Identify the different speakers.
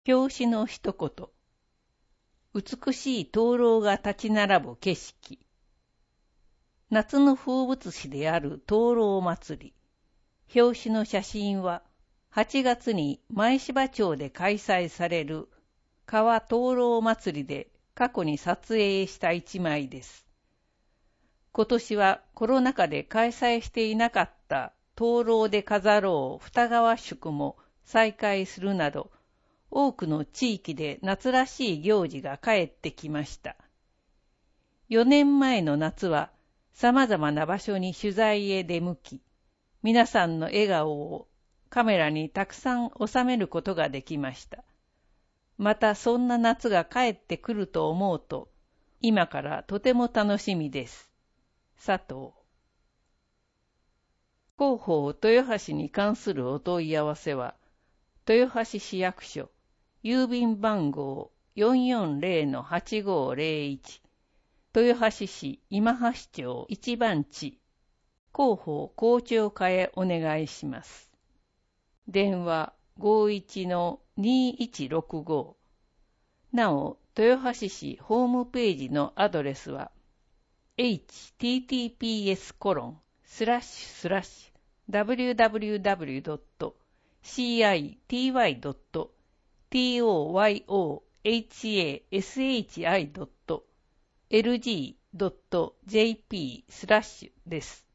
Speaker 1: 表紙の一言。美しい灯籠が立ち並ぶ景色。夏の風物詩である灯籠祭り。表紙の写真は、8月に前芝町で開催される川灯籠祭りで過去に撮影した一枚です。今年はコロナ禍で開催していなかった灯籠で飾ろう二川宿も再開するなど、多くの地域で夏らしい行事が帰ってきました。4年前の夏は様々な場所に取材へ出向き、皆さんの笑顔をカメラにたくさん収めることができました。またそんな夏が帰ってくると思うと、今からとても楽しみです。佐藤。広報豊橋に関するお問い合わせは、豊橋市役所、郵便番号 440-8501 豊橋市今橋町一番地広報広聴課へお願いします。電話 51-2165 なお、豊橋市ホームページのアドレスは https://www.city.toyhashi.lg.jp/ です。